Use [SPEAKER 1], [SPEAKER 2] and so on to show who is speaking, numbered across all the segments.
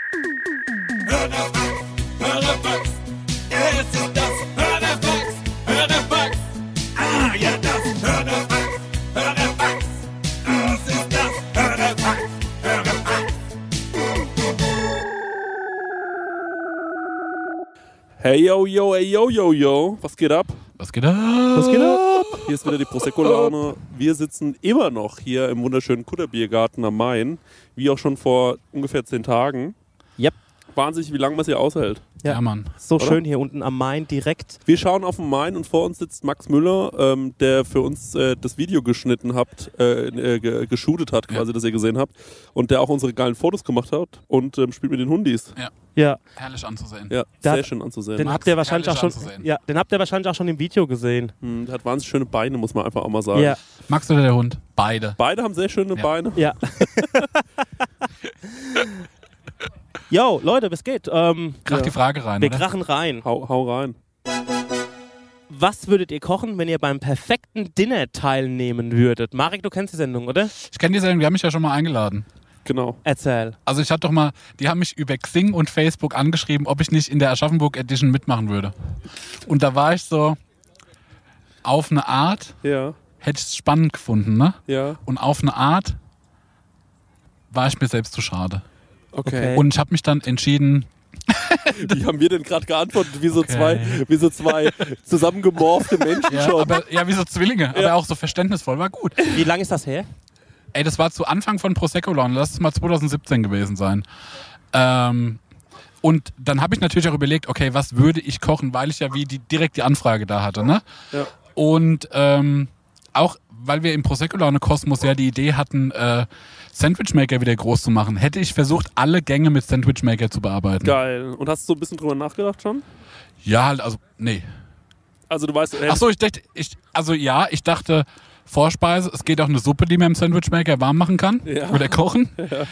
[SPEAKER 1] Hörerfax, es ist das Hörerfax. Ah, ja, das Hörerfax. Es ist das Hörerfax.
[SPEAKER 2] Hey, yo, yo, hey, yo, yo, yo. Was geht ab?
[SPEAKER 3] Was geht ab?
[SPEAKER 2] Was geht ab? Hier ist wieder die Prosecco-Laune. Wir sitzen immer noch hier im wunderschönen Kutterbiergarten am Main. Wie auch schon vor ungefähr 10 Tagen.
[SPEAKER 4] Yep.
[SPEAKER 2] Wahnsinnig, wie lange man es hier aushält.
[SPEAKER 3] Ja, Mann.
[SPEAKER 4] So
[SPEAKER 2] Oder?
[SPEAKER 4] schön hier unten am Main direkt.
[SPEAKER 2] Wir schauen auf den Main und vor uns sitzt Max Müller, der für uns das Video geschnitten hat, geshootet hat, quasi, das ihr gesehen habt. Und der auch unsere geilen Fotos gemacht hat und spielt mit den Hundis.
[SPEAKER 4] Ja,
[SPEAKER 3] Herrlich anzusehen.
[SPEAKER 2] Ja,
[SPEAKER 4] Der
[SPEAKER 2] sehr
[SPEAKER 4] hat-
[SPEAKER 2] schön anzusehen.
[SPEAKER 4] den habt ihr wahrscheinlich auch
[SPEAKER 3] herrlich
[SPEAKER 4] schon.
[SPEAKER 3] anzusehen.
[SPEAKER 4] Ja, den habt ihr wahrscheinlich auch schon im Video gesehen.
[SPEAKER 2] Der hat wahnsinnig schöne Beine, muss man einfach auch mal sagen.
[SPEAKER 4] Ja,
[SPEAKER 3] Max oder der Hund? Beide.
[SPEAKER 2] Beide haben sehr schöne
[SPEAKER 3] Ja.
[SPEAKER 2] Beine.
[SPEAKER 4] ja. Yo, Leute, was geht?
[SPEAKER 3] Krach die Frage rein,
[SPEAKER 4] Wir
[SPEAKER 3] oder?
[SPEAKER 4] krachen rein.
[SPEAKER 2] Hau rein.
[SPEAKER 4] Was würdet ihr kochen, wenn ihr beim perfekten Dinner teilnehmen würdet? Marek, du kennst die Sendung, oder?
[SPEAKER 3] Ich kenne die Sendung, die haben mich ja schon mal eingeladen.
[SPEAKER 2] Genau.
[SPEAKER 4] Erzähl.
[SPEAKER 3] Also ich hatte doch mal, die haben mich über Xing und Facebook angeschrieben, ob ich nicht in der Aschaffenburg Edition mitmachen würde. Und da war ich so, auf eine Art,
[SPEAKER 2] Ja,
[SPEAKER 3] hätte ich es spannend gefunden, ne?
[SPEAKER 2] ja.
[SPEAKER 3] Und auf eine Art war ich mir selbst zu schade.
[SPEAKER 2] Okay.
[SPEAKER 3] Und ich habe mich dann entschieden,
[SPEAKER 2] Wie haben wir denn gerade geantwortet? Wie so
[SPEAKER 3] Okay.
[SPEAKER 2] zwei zusammengemorfte Menschen
[SPEAKER 3] ja,
[SPEAKER 2] schon.
[SPEAKER 3] aber, ja wie so Zwillinge, aber auch so verständnisvoll, war gut.
[SPEAKER 4] Wie lange ist das her?
[SPEAKER 3] Ey, das war zu Anfang von Prosecco Laune, lass es mal 2017 gewesen sein. Und dann habe ich natürlich auch überlegt, okay, was würde ich kochen, weil ich ja direkt die Anfrage da hatte, ne?
[SPEAKER 2] Ja.
[SPEAKER 3] Und auch, weil wir im Prosecco Laune Kosmos ja die Idee hatten, Sandwich Maker wieder groß zu machen, hätte ich versucht, alle Gänge mit Sandwich Maker zu bearbeiten.
[SPEAKER 2] Geil. Und hast du so ein bisschen drüber nachgedacht schon?
[SPEAKER 3] Ja, halt, also, nee.
[SPEAKER 2] Also du weißt,
[SPEAKER 3] Achso, ich dachte, Vorspeise, es geht auch eine Suppe, die man im Sandwich Maker warm machen kann
[SPEAKER 2] Ja.
[SPEAKER 3] oder kochen.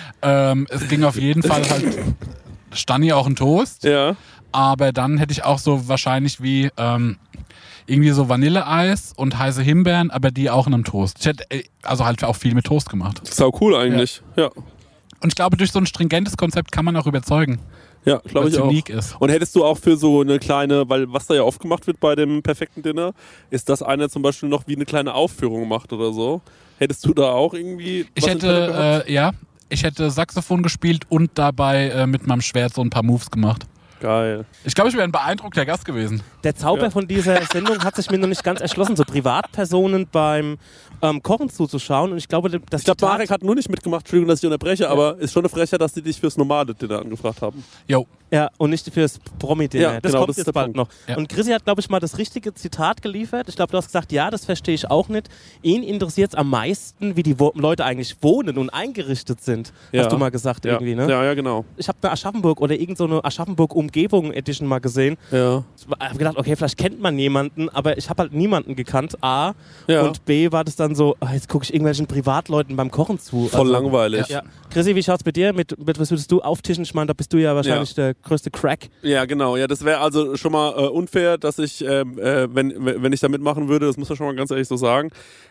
[SPEAKER 3] Es ging auf jeden Fall halt, stand hier auch ein Toast,
[SPEAKER 2] ja.
[SPEAKER 3] aber dann hätte ich auch so wahrscheinlich wie irgendwie so Vanilleeis und heiße Himbeeren, aber die auch in einem Toast. Ich hätte also halt auch viel mit Toast gemacht.
[SPEAKER 2] Sau cool eigentlich. Ja.
[SPEAKER 3] Und ich glaube, durch so ein stringentes Konzept kann man auch überzeugen,
[SPEAKER 2] Ja, glaube
[SPEAKER 3] was
[SPEAKER 2] ich auch.
[SPEAKER 3] unique ist.
[SPEAKER 2] Und hättest du auch für so eine kleine, weil was da ja oft gemacht wird bei dem perfekten Dinner, ist, dass einer zum Beispiel noch wie eine kleine Aufführung macht oder so. Hättest du da auch irgendwie
[SPEAKER 3] Ich
[SPEAKER 2] was im Petto gehabt?
[SPEAKER 3] hätte, ich hätte Saxophon gespielt und dabei mit meinem Schwert so ein paar Moves gemacht.
[SPEAKER 2] Geil.
[SPEAKER 3] Ich glaube, ich wäre ein beeindruckter Gast gewesen.
[SPEAKER 4] Der Zauber
[SPEAKER 2] Ja.
[SPEAKER 4] von dieser Sendung hat sich mir noch nicht ganz erschlossen, so Privatpersonen beim Kochen zuzuschauen. Und ich glaube, das
[SPEAKER 2] Ich glaube, Marek hat nur nicht mitgemacht, Entschuldigung, dass ich unterbreche, aber ist schon eine Frechheit, dass die dich fürs normale Dinner angefragt haben.
[SPEAKER 3] Jo.
[SPEAKER 4] Ja, und nicht fürs Promi-Dinner.
[SPEAKER 2] Ja,
[SPEAKER 4] das
[SPEAKER 2] genau,
[SPEAKER 4] kommt
[SPEAKER 2] das ist
[SPEAKER 4] jetzt
[SPEAKER 2] der
[SPEAKER 4] bald
[SPEAKER 2] Punkt.
[SPEAKER 4] noch.
[SPEAKER 3] Ja.
[SPEAKER 4] Und Chrissy hat, glaube ich, mal das richtige Zitat geliefert. Ich glaube, du hast gesagt, ja, das verstehe ich auch nicht. Ihn interessiert es am meisten, wie die Leute eigentlich wohnen und eingerichtet sind.
[SPEAKER 2] Ja.
[SPEAKER 4] Hast du mal gesagt
[SPEAKER 2] Ja,
[SPEAKER 4] irgendwie, ne?
[SPEAKER 2] ja, genau.
[SPEAKER 4] Ich habe eine Aschaffenburg oder irgend so eine Aschaffenburg-Umgebung-Edition mal gesehen.
[SPEAKER 2] Ja.
[SPEAKER 4] Ich habe gedacht, okay, vielleicht kennt man jemanden, aber ich habe halt niemanden gekannt, A.
[SPEAKER 2] Ja.
[SPEAKER 4] Und B war das dann so, jetzt gucke ich irgendwelchen Privatleuten beim Kochen zu.
[SPEAKER 2] Voll langweilig.
[SPEAKER 4] Ja. Chrissy, wie schaut's bei dir? Mit was würdest du auftischen? Ich meine, da bist du ja wahrscheinlich der größte Crack.
[SPEAKER 2] Ja, genau. Ja, das wäre also schon mal unfair, dass ich, wenn ich da mitmachen würde, das muss man schon mal ganz ehrlich so sagen.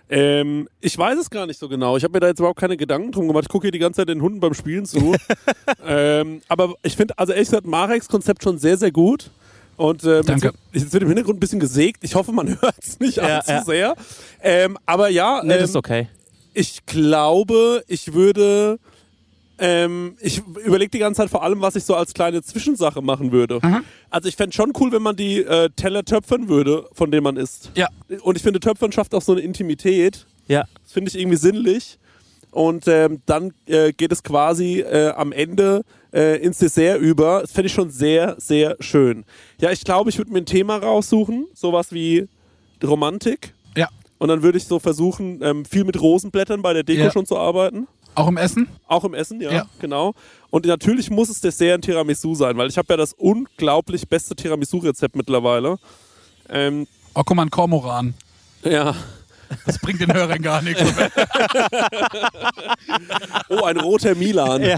[SPEAKER 2] Ich weiß es gar nicht so genau. Ich habe mir da jetzt überhaupt keine Gedanken drum gemacht. Ich gucke hier die ganze Zeit den Hunden beim Spielen zu. Aber ich finde, also ehrlich gesagt, Mareks Konzept schon sehr, sehr gut. Und
[SPEAKER 3] Danke.
[SPEAKER 2] jetzt wird im Hintergrund ein bisschen gesägt. Ich hoffe, man hört es nicht allzu sehr. Aber ja,
[SPEAKER 4] Ne, das ist okay.
[SPEAKER 2] ich glaube, ich würde. Ich überlege die ganze Zeit vor allem, was ich so als kleine Zwischensache machen würde. Also ich fände schon cool, wenn man die Teller töpfern würde, von denen man isst.
[SPEAKER 3] Ja.
[SPEAKER 2] Und ich finde, Töpfern schafft auch so eine Intimität.
[SPEAKER 4] Ja.
[SPEAKER 2] Das finde ich irgendwie sinnlich. Und dann geht es quasi am Ende ins Dessert über. Das fände ich schon sehr, sehr schön. Ja, ich glaube, ich würde mir ein Thema raussuchen. Sowas wie Romantik.
[SPEAKER 3] Ja.
[SPEAKER 2] Und dann würde ich so versuchen, viel mit Rosenblättern bei der Deko
[SPEAKER 3] Ja.
[SPEAKER 2] schon zu arbeiten.
[SPEAKER 3] Auch im Essen?
[SPEAKER 2] Auch im Essen, ja,
[SPEAKER 3] Ja.
[SPEAKER 2] genau. Und natürlich muss es Dessert ein Tiramisu sein, weil ich habe ja das unglaublich beste Tiramisu-Rezept mittlerweile.
[SPEAKER 3] Oh, guck mal, ein Kormoran.
[SPEAKER 2] Ja.
[SPEAKER 3] Das bringt den Hörern gar nichts.
[SPEAKER 2] Oh, ein roter Milan.
[SPEAKER 4] Ja.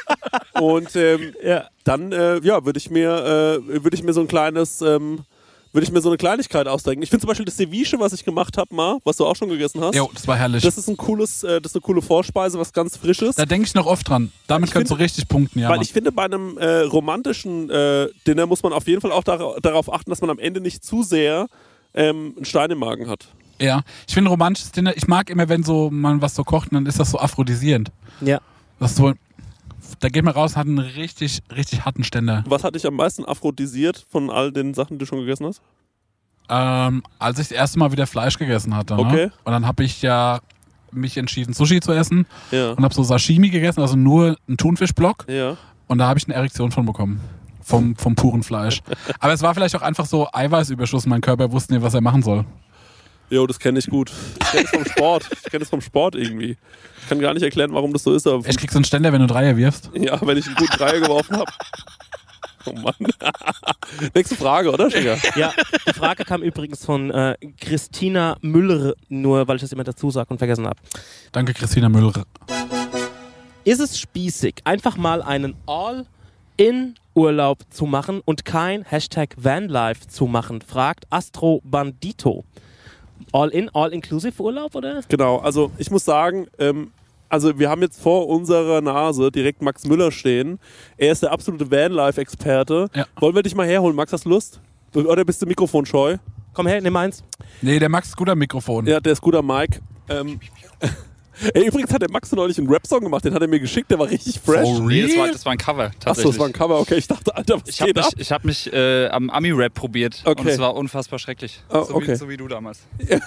[SPEAKER 2] Und
[SPEAKER 4] Ja.
[SPEAKER 2] dann würde ich mir so ein kleines würde ich mir so eine Kleinigkeit ausdenken. Ich finde zum Beispiel das Ceviche, was ich gemacht habe, was du auch schon gegessen hast.
[SPEAKER 3] Jo, das war herrlich.
[SPEAKER 2] Das ist eine coole Vorspeise, was ganz Frisches.
[SPEAKER 3] Da denke ich noch oft dran. Damit könntest du richtig punkten, ja.
[SPEAKER 2] Weil
[SPEAKER 3] Mann.
[SPEAKER 2] ich finde, bei einem romantischen Dinner muss man auf jeden Fall auch darauf achten, dass man am Ende nicht zu sehr einen Stein im Magen hat.
[SPEAKER 3] Ja, ich finde romantisches Dinner, ich mag immer, wenn so man was so kocht, dann ist das so aphrodisierend.
[SPEAKER 4] Ja.
[SPEAKER 3] Das ist so, da geht man raus und hat einen richtig, richtig harten Ständer.
[SPEAKER 2] Was hat dich am meisten aphrodisiert von all den Sachen, die du schon gegessen hast?
[SPEAKER 3] Als ich das erste Mal wieder Fleisch gegessen hatte. Ne?
[SPEAKER 2] Okay.
[SPEAKER 3] Und dann habe ich ja mich entschieden, Sushi zu essen
[SPEAKER 2] Ja.
[SPEAKER 3] und habe so Sashimi gegessen, also nur einen Thunfischblock.
[SPEAKER 2] Ja.
[SPEAKER 3] Und da habe ich eine Erektion von bekommen. Vom puren Fleisch. Aber es war vielleicht auch einfach so Eiweißüberschuss. Mein Körper wusste nicht, was er machen soll.
[SPEAKER 2] Jo, das kenne ich gut. Ich kenne es vom Sport. Ich kenne es vom Sport irgendwie. Ich kann gar nicht erklären, warum das so ist. Aber
[SPEAKER 3] Ich krieg so einen Ständer, wenn du Dreier wirfst.
[SPEAKER 2] ja, wenn ich einen guten Dreier geworfen habe. Oh Mann. Nächste Frage, oder, Schenker?
[SPEAKER 4] Ja, die Frage kam übrigens von Christina Müller, nur weil ich das immer dazu sage und vergessen habe.
[SPEAKER 3] Danke, Christina Müller.
[SPEAKER 4] Ist es spießig, einfach mal einen All-In-Urlaub zu machen und kein #Vanlife zu machen, fragt Astro Bandito. All-In, All-Inclusive-Urlaub, oder?
[SPEAKER 2] Genau, also ich muss sagen, also wir haben jetzt vor unserer Nase direkt Max Müller stehen. Er ist der absolute Vanlife-Experte.
[SPEAKER 3] Ja.
[SPEAKER 2] Wollen wir dich mal herholen? Max, hast du Lust? Oder bist du mikrofonscheu?
[SPEAKER 4] Komm her, nimm eins.
[SPEAKER 3] Nee, der Max ist gut am Mikrofon.
[SPEAKER 2] Ja, der ist gut am Mic. Ey, übrigens hat der Max neulich einen Rap-Song gemacht, den hat er mir geschickt, der war richtig fresh.
[SPEAKER 3] For
[SPEAKER 5] Nee,
[SPEAKER 3] real?
[SPEAKER 5] das war ein Cover,
[SPEAKER 2] Achso,
[SPEAKER 5] tatsächlich.
[SPEAKER 2] das war ein Cover, okay. Ich dachte, Alter, was
[SPEAKER 5] Ich habe
[SPEAKER 2] geht ab?
[SPEAKER 5] mich, hab mich am Ami-Rap probiert
[SPEAKER 2] Okay.
[SPEAKER 5] und es war unfassbar schrecklich.
[SPEAKER 2] Oh,
[SPEAKER 5] so,
[SPEAKER 2] okay.
[SPEAKER 5] so wie du damals.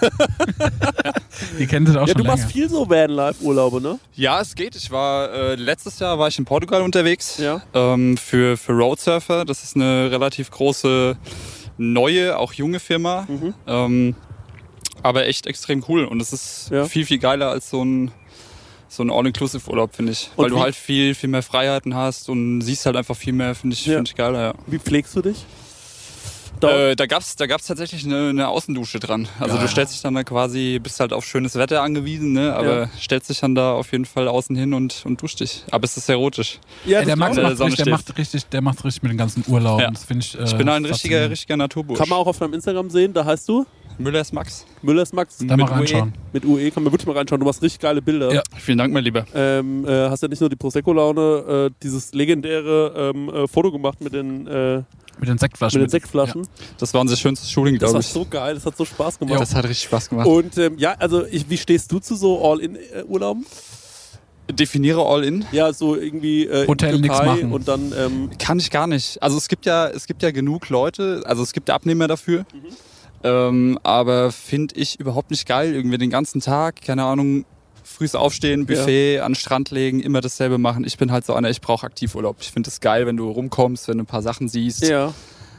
[SPEAKER 3] Die kennt es auch
[SPEAKER 2] Ja,
[SPEAKER 3] schon
[SPEAKER 2] du machst
[SPEAKER 3] länger.
[SPEAKER 2] viel so Vanlife-Urlaube, ne?
[SPEAKER 5] Ja, es geht. Ich war letztes Jahr war ich in Portugal unterwegs
[SPEAKER 2] Ja.
[SPEAKER 5] für Roadsurfer. Das ist eine relativ große, neue, auch junge Firma. Aber echt extrem cool. Und es ist
[SPEAKER 2] Ja.
[SPEAKER 5] viel, viel geiler als so ein All-Inclusive-Urlaub, finde ich.
[SPEAKER 2] Und
[SPEAKER 5] Weil du
[SPEAKER 2] wie-
[SPEAKER 5] halt viel, viel mehr Freiheiten hast und siehst halt einfach viel mehr, finde ich,
[SPEAKER 2] Ja.
[SPEAKER 5] find ich geiler, ja.
[SPEAKER 2] Wie pflegst du dich?
[SPEAKER 5] Da gab's tatsächlich eine Außendusche dran. Also
[SPEAKER 3] Ja.
[SPEAKER 5] du stellst dich dann da quasi, bist halt auf schönes Wetter angewiesen, ne? Aber stellst dich dann da auf jeden Fall außen hin und duscht dich. Aber es ist erotisch.
[SPEAKER 2] Ja,
[SPEAKER 3] Ey, der Max
[SPEAKER 5] der
[SPEAKER 3] macht
[SPEAKER 5] Sonne
[SPEAKER 3] richtig, der macht richtig mit den ganzen Urlauben.
[SPEAKER 5] Ja.
[SPEAKER 3] Das finde ich.
[SPEAKER 5] Ich bin ein
[SPEAKER 3] faszinierend.
[SPEAKER 5] richtiger Naturbursch.
[SPEAKER 2] kann man auch auf deinem Instagram sehen, da heißt du
[SPEAKER 5] Müllers Max.
[SPEAKER 2] Müllers Max.
[SPEAKER 3] Da mal reinschauen.
[SPEAKER 2] Mit UE kann man wirklich mal reinschauen. Du machst richtig geile Bilder.
[SPEAKER 3] Ja.
[SPEAKER 5] Vielen Dank, mein Lieber.
[SPEAKER 2] Hast ja nicht nur die Prosecco-Laune, dieses legendäre Foto gemacht mit den
[SPEAKER 3] Sektflaschen.
[SPEAKER 2] Sektflaschen.
[SPEAKER 5] Das war unser schönstes Shooting,
[SPEAKER 2] Das
[SPEAKER 5] glaube
[SPEAKER 2] war
[SPEAKER 5] ich.
[SPEAKER 2] so geil, das hat so Spaß gemacht.
[SPEAKER 3] Ja.
[SPEAKER 5] Das hat richtig Spaß gemacht.
[SPEAKER 2] Und ja, also wie stehst du zu so All-In-Urlauben?
[SPEAKER 5] Definiere All-In.
[SPEAKER 2] Ja, so irgendwie
[SPEAKER 3] Hotel
[SPEAKER 2] in
[SPEAKER 3] nix
[SPEAKER 2] Türkei
[SPEAKER 3] machen.
[SPEAKER 2] und dann
[SPEAKER 5] Kann ich gar nicht. Also es gibt ja genug Leute, also es gibt Abnehmer dafür. Aber finde ich überhaupt nicht geil. Irgendwie den ganzen Tag, keine Ahnung, frühs aufstehen, Buffet, an den Strand legen, immer dasselbe machen. Ich bin halt so einer, ich brauche Aktivurlaub. Ich finde es geil, wenn du rumkommst, wenn du ein paar Sachen siehst.
[SPEAKER 2] ja,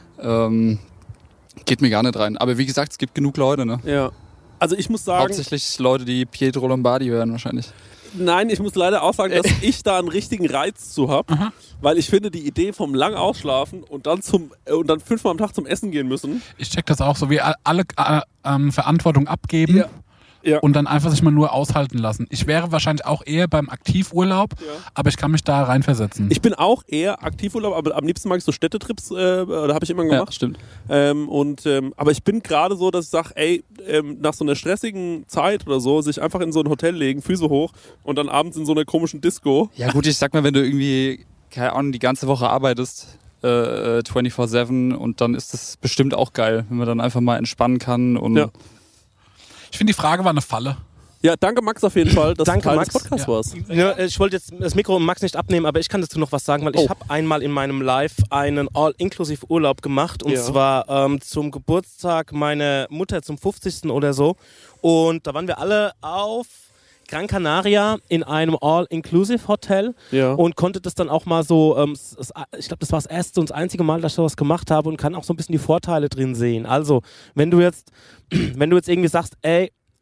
[SPEAKER 5] Geht mir gar nicht rein. Aber wie gesagt, es gibt genug Leute, ne?
[SPEAKER 2] ja. Also ich muss sagen,
[SPEAKER 5] Hauptsächlich Leute, die Pietro Lombardi hören wahrscheinlich.
[SPEAKER 2] nein, ich muss leider auch sagen, dass ich da einen richtigen Reiz zu habe, weil ich finde die Idee vom lang ausschlafen und dann 5-mal am Tag zum Essen gehen müssen.
[SPEAKER 3] Ich check das auch so, wie alle Verantwortung abgeben
[SPEAKER 2] Ja.
[SPEAKER 3] und dann einfach sich mal nur aushalten lassen. Ich wäre wahrscheinlich auch eher beim Aktivurlaub, aber ich kann mich da reinversetzen.
[SPEAKER 2] Ich bin auch eher Aktivurlaub, aber am liebsten mag ich so Städtetrips, da habe ich immer gemacht.
[SPEAKER 5] stimmt.
[SPEAKER 2] Aber ich bin gerade so, dass ich sage, ey, nach so einer stressigen Zeit oder so, sich einfach in so ein Hotel legen, Füße hoch und dann abends in so einer komischen Disco.
[SPEAKER 5] Ja gut, ich sag mal, wenn du irgendwie, keine Ahnung, die ganze Woche arbeitest, 24/7 und dann ist das bestimmt auch geil, wenn man dann einfach mal entspannen kann. Und
[SPEAKER 2] Ja.
[SPEAKER 3] Ich finde, die Frage war eine Falle.
[SPEAKER 2] Ja, danke Max auf jeden Fall, dass
[SPEAKER 4] Danke,
[SPEAKER 2] du Teil
[SPEAKER 4] Max.
[SPEAKER 2] des Podcasts
[SPEAKER 3] Ja.
[SPEAKER 2] warst.
[SPEAKER 4] Ja, ich wollte jetzt das Mikro und Max nicht abnehmen, aber ich kann dazu noch was sagen, weil ich habe einmal in meinem Live einen All-Inclusive-Urlaub gemacht und
[SPEAKER 2] Ja.
[SPEAKER 4] zwar zum Geburtstag meiner Mutter zum 50. oder so. Und da waren wir alle auf Gran Canaria in einem All-Inclusive-Hotel
[SPEAKER 2] Ja.
[SPEAKER 4] und konnte das dann auch mal so, ich glaube, das war das erste und das einzige Mal, dass ich sowas gemacht habe und kann auch so ein bisschen die Vorteile drin sehen. Also, wenn du jetzt irgendwie sagst, ey,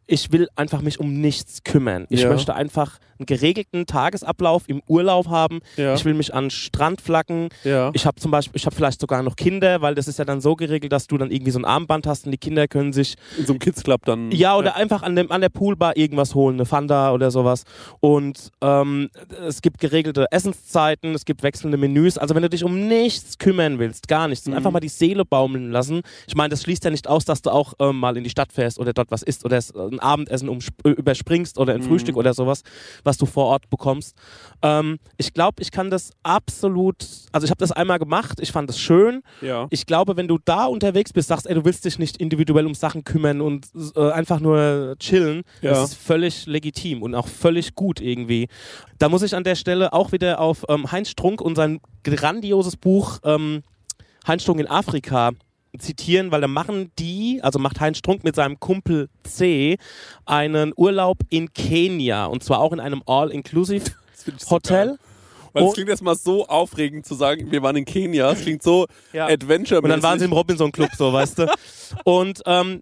[SPEAKER 4] ich will einfach mich um nichts kümmern. Ich
[SPEAKER 2] Ja.
[SPEAKER 4] möchte einfach einen geregelten Tagesablauf im Urlaub haben.
[SPEAKER 2] Ja.
[SPEAKER 4] Ich will mich an den Strand flacken.
[SPEAKER 2] Ja.
[SPEAKER 4] Ich habe vielleicht sogar noch Kinder, weil das ist ja dann so geregelt, dass du dann irgendwie so ein Armband hast und die Kinder können sich
[SPEAKER 2] In so einem Kids Club dann.
[SPEAKER 4] ja, oder einfach an der Poolbar irgendwas holen, eine Fanta oder sowas. Und es gibt geregelte Essenszeiten, es gibt wechselnde Menüs. Also wenn du dich um nichts kümmern willst, gar nichts, und einfach mal die Seele baumeln lassen. Ich meine, das schließt ja nicht aus, dass du auch mal in die Stadt fährst oder dort was isst oder ein Abendessen überspringst oder ein Frühstück oder sowas, was du vor Ort bekommst. Ich glaube, ich kann das absolut, also ich habe das einmal gemacht, ich fand das schön.
[SPEAKER 2] Ja.
[SPEAKER 4] Ich glaube, wenn du da unterwegs bist, sagst, ey, du willst dich nicht individuell um Sachen kümmern und einfach nur chillen,
[SPEAKER 2] Ja.
[SPEAKER 4] das ist völlig legitim und auch völlig gut irgendwie. Da muss ich an der Stelle auch wieder auf Heinz Strunk und sein grandioses Buch Heinz Strunk in Afrika zitieren, weil da macht Heinz Strunk mit seinem Kumpel C einen Urlaub in Kenia und zwar auch in einem All-Inclusive
[SPEAKER 2] Das find ich so
[SPEAKER 4] Hotel.
[SPEAKER 2] geil. Weil es
[SPEAKER 4] Und-
[SPEAKER 2] klingt erstmal so aufregend zu sagen, wir waren in Kenia. Es klingt so
[SPEAKER 4] Ja.
[SPEAKER 2] Adventure-mäßig.
[SPEAKER 4] Und dann waren sie im Robinson-Club, so, weißt du. Und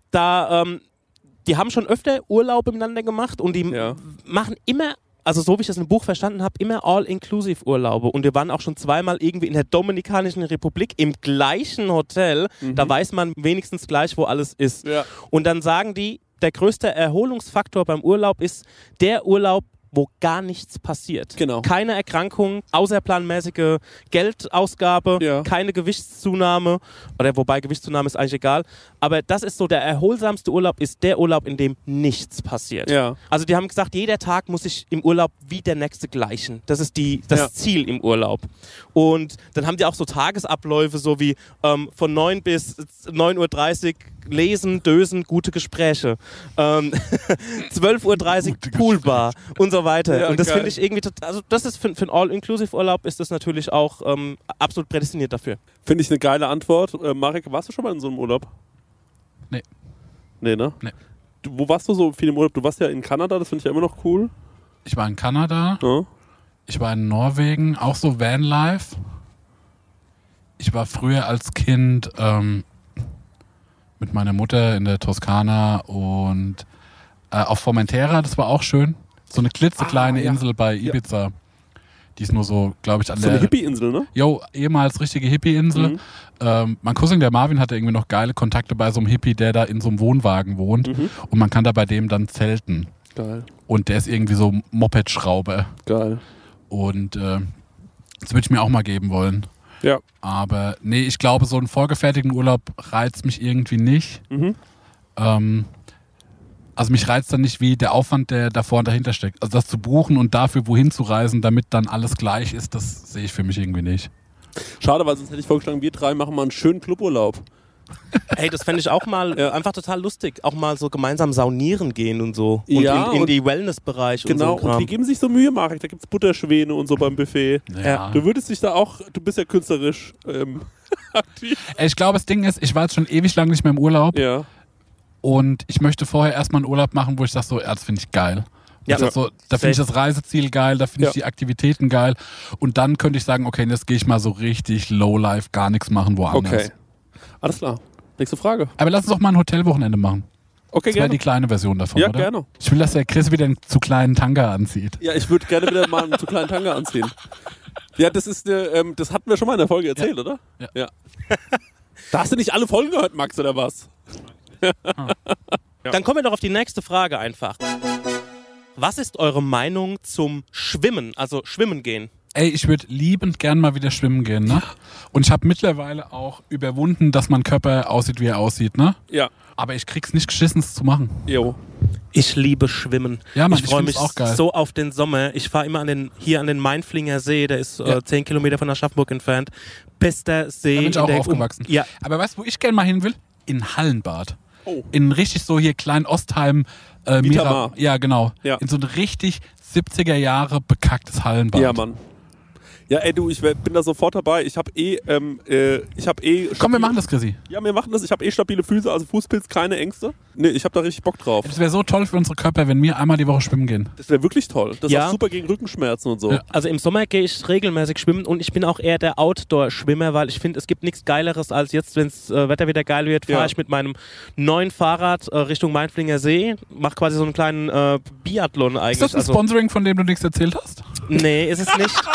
[SPEAKER 4] die haben schon öfter Urlaube miteinander gemacht und die
[SPEAKER 2] Ja.
[SPEAKER 4] machen immer, also so wie ich das im Buch verstanden habe, immer All-Inclusive-Urlaube. Und wir waren auch schon zweimal irgendwie in der Dominikanischen Republik im gleichen Hotel. Da weiß man wenigstens gleich, wo alles ist.
[SPEAKER 2] Ja.
[SPEAKER 4] Und dann sagen die, der größte Erholungsfaktor beim Urlaub ist der Urlaub, wo gar nichts passiert.
[SPEAKER 2] Genau.
[SPEAKER 4] Keine Erkrankung, außerplanmäßige Geldausgabe,
[SPEAKER 2] Ja.
[SPEAKER 4] keine Gewichtszunahme. Oder wobei Gewichtszunahme ist eigentlich egal. Aber das ist so, der erholsamste Urlaub ist der Urlaub, in dem nichts passiert.
[SPEAKER 2] Ja.
[SPEAKER 4] Also die haben gesagt, jeder Tag muss sich im Urlaub wie der nächste gleichen. Das ist das
[SPEAKER 2] Ja.
[SPEAKER 4] Ziel im Urlaub. Und dann haben die auch so Tagesabläufe, so wie von 9 bis 9:30 Uhr lesen, dösen, gute Gespräche. 12:30 Uhr Poolbar und so weiter.
[SPEAKER 2] Ja,
[SPEAKER 4] und das
[SPEAKER 2] geil.
[SPEAKER 4] finde ich irgendwie total, also das ist für einen All-Inclusive-Urlaub ist das natürlich auch absolut prädestiniert dafür.
[SPEAKER 2] Finde ich eine geile Antwort. Marek, warst du schon mal in so einem Urlaub?
[SPEAKER 3] Nee.
[SPEAKER 2] Nee, ne?
[SPEAKER 3] Nee.
[SPEAKER 2] Wo warst du so viel im Urlaub? Du warst ja in Kanada, das finde ich ja immer noch cool.
[SPEAKER 3] Ich war in Kanada,
[SPEAKER 2] Ja.
[SPEAKER 3] ich war in Norwegen, auch so Vanlife. Ich war früher als Kind mit meiner Mutter in der Toskana und auf Formentera, das war auch schön. So eine klitzekleine
[SPEAKER 2] ja.
[SPEAKER 3] Insel bei Ibiza. Die ist nur so, glaube ich, an
[SPEAKER 2] So
[SPEAKER 3] der...
[SPEAKER 2] eine Hippie-Insel, ne?
[SPEAKER 3] Jo, ehemals richtige Hippie-Insel. Mein Cousin, der Marvin, hatte irgendwie noch geile Kontakte bei so einem Hippie, der da in so einem Wohnwagen wohnt. Und man kann da bei dem dann zelten.
[SPEAKER 2] Geil.
[SPEAKER 3] Und der ist irgendwie so Moped-Schrauber.
[SPEAKER 2] Geil.
[SPEAKER 3] Und das würde ich mir auch mal geben wollen.
[SPEAKER 2] Ja.
[SPEAKER 3] Aber nee, ich glaube, so einen vorgefertigten Urlaub reizt mich irgendwie nicht. Also mich reizt dann nicht, wie der Aufwand, der davor und dahinter steckt. Also das zu buchen und dafür wohin zu reisen, damit dann alles gleich ist, das sehe ich für mich irgendwie nicht.
[SPEAKER 2] Schade, weil sonst hätte ich vorgeschlagen, wir drei machen mal einen schönen Cluburlaub.
[SPEAKER 4] Hey, das fände ich auch mal
[SPEAKER 2] Ja.
[SPEAKER 4] einfach total lustig. Auch mal so gemeinsam saunieren gehen und so. Und
[SPEAKER 2] Ja,
[SPEAKER 4] in
[SPEAKER 2] und-
[SPEAKER 4] die Wellness-Bereich
[SPEAKER 2] Genau,
[SPEAKER 4] und so
[SPEAKER 2] und die
[SPEAKER 4] Kram.
[SPEAKER 2] geben sich so Mühe, Marek. Da gibt's Butterschwäne und so beim Buffet.
[SPEAKER 3] Ja.
[SPEAKER 2] Du würdest dich da auch, du bist ja künstlerisch aktiv.
[SPEAKER 3] Ich glaube, das Ding ist, ich war jetzt schon ewig lang nicht mehr im Urlaub
[SPEAKER 2] Ja.
[SPEAKER 3] und ich möchte vorher erstmal einen Urlaub machen, wo ich sage so, ja, das finde ich geil.
[SPEAKER 4] Ja.
[SPEAKER 3] Ich sag so, da finde ich das Reiseziel geil, da finde ich
[SPEAKER 2] Ja.
[SPEAKER 3] die Aktivitäten geil und dann könnte ich sagen, okay, jetzt gehe ich mal so richtig Lowlife, gar nichts machen woanders.
[SPEAKER 2] Okay. Alles klar. Nächste Frage.
[SPEAKER 3] Aber lass uns doch mal ein Hotelwochenende machen.
[SPEAKER 2] Okay,
[SPEAKER 3] Das wäre die
[SPEAKER 2] gerne.
[SPEAKER 3] kleine Version davon,
[SPEAKER 2] Ja,
[SPEAKER 3] oder?
[SPEAKER 2] gerne.
[SPEAKER 3] Ich will, dass der Chris wieder einen zu kleinen Tanga anzieht.
[SPEAKER 2] Ja, ich würde gerne wieder mal einen zu kleinen Tanga anziehen. Ja, das ist das hatten wir schon mal in der Folge erzählt, oder?
[SPEAKER 3] Ja.
[SPEAKER 2] Da hast du nicht alle Folgen gehört, Max, oder was?
[SPEAKER 4] Dann kommen wir doch auf die nächste Frage einfach. Was ist eure Meinung zum Schwimmen, also Schwimmen gehen?
[SPEAKER 3] Ey, ich würde liebend gern mal wieder schwimmen gehen, ne? Und ich habe mittlerweile auch überwunden, dass mein Körper aussieht, wie er aussieht, ne?
[SPEAKER 2] Ja.
[SPEAKER 3] Aber ich krieg's nicht geschissen, es zu machen.
[SPEAKER 2] Jo.
[SPEAKER 4] Ich liebe Schwimmen.
[SPEAKER 3] Ja, Mann,
[SPEAKER 4] ich
[SPEAKER 3] ich
[SPEAKER 4] freue
[SPEAKER 3] find's
[SPEAKER 4] mich
[SPEAKER 3] auch geil.
[SPEAKER 4] so auf den Sommer. Ich fahre immer hier an den Mainflinger See, der ist 10 Kilometer von Aschaffenburg entfernt. Bester See.
[SPEAKER 3] Da bin ich
[SPEAKER 4] in
[SPEAKER 3] auch
[SPEAKER 4] der
[SPEAKER 3] aufgewachsen.
[SPEAKER 4] Ja,
[SPEAKER 3] Aber weißt du, wo ich gern mal hin will? In Hallenbad.
[SPEAKER 2] Oh.
[SPEAKER 3] In richtig so hier Klein-Ostheim.
[SPEAKER 2] Mitamar.
[SPEAKER 3] Ja, genau.
[SPEAKER 2] Ja.
[SPEAKER 3] In so ein richtig 70er Jahre bekacktes Hallenbad.
[SPEAKER 2] Ja, Mann. Ja, ey, du, bin da sofort dabei. Ich habe
[SPEAKER 3] Komm, wir machen das, Chrissy.
[SPEAKER 2] Ja, wir machen das. Ich habe stabile Füße, also Fußpilz, keine Ängste. Nee, ich habe da richtig Bock drauf.
[SPEAKER 3] Es wäre so toll für unsere Körper, wenn wir einmal die Woche schwimmen gehen.
[SPEAKER 2] Das wäre wirklich toll. Das ist
[SPEAKER 4] Ja.
[SPEAKER 2] auch super gegen Rückenschmerzen und so.
[SPEAKER 3] Ja.
[SPEAKER 4] Also im Sommer gehe ich regelmäßig schwimmen und ich bin auch eher der Outdoor-Schwimmer, weil ich finde, es gibt nichts Geileres als jetzt, wenn das Wetter wieder geil wird, fahre
[SPEAKER 2] Ja.
[SPEAKER 4] ich mit meinem neuen Fahrrad Richtung Mainflinger See, mache quasi so einen kleinen Biathlon eigentlich.
[SPEAKER 3] Ist das ein Sponsoring, von dem du nichts erzählt hast?
[SPEAKER 4] Nee, ist es nicht.